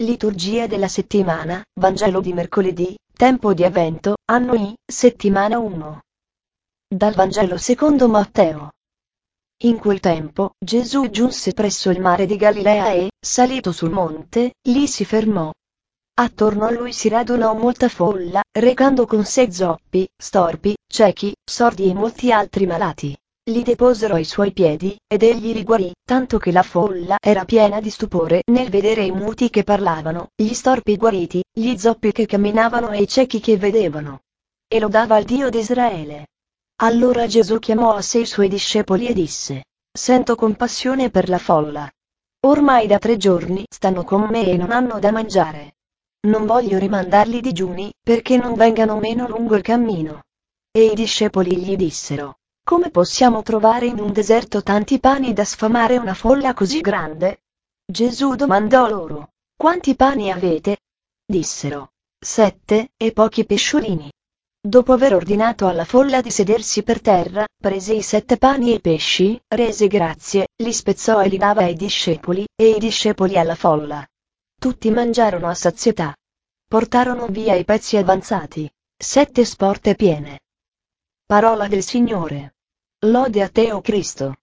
Liturgia della settimana, Vangelo di mercoledì, tempo di Avvento, anno I, settimana 1. Dal Vangelo secondo Matteo. In quel tempo, Gesù giunse presso il mare di Galilea e, salito sul monte, lì si fermò. Attorno a lui si radunò molta folla, recando con sé zoppi, storpi, ciechi, sordi e molti altri malati. Li deposero ai suoi piedi, ed egli li guarì, tanto che la folla era piena di stupore nel vedere i muti che parlavano, gli storpi guariti, gli zoppi che camminavano e i ciechi che vedevano. E lodava il Dio d'Israele. Allora Gesù chiamò a sé i suoi discepoli e disse: Sento compassione per la folla. Ormai da 3 giorni stanno con me e non hanno da mangiare. Non voglio rimandarli digiuni, perché non vengano meno lungo il cammino. E i discepoli gli dissero: Come possiamo trovare in un deserto tanti pani da sfamare una folla così grande? Gesù domandò loro: Quanti pani avete? Dissero: 7, e pochi pesciolini. Dopo aver ordinato alla folla di sedersi per terra, prese i 7 pani e i pesci, rese grazie, li spezzò e li dava ai discepoli, e i discepoli alla folla. Tutti mangiarono a sazietà. Portarono via i pezzi avanzati. 7 sporte piene. Parola del Signore. Lode a te, o Cristo.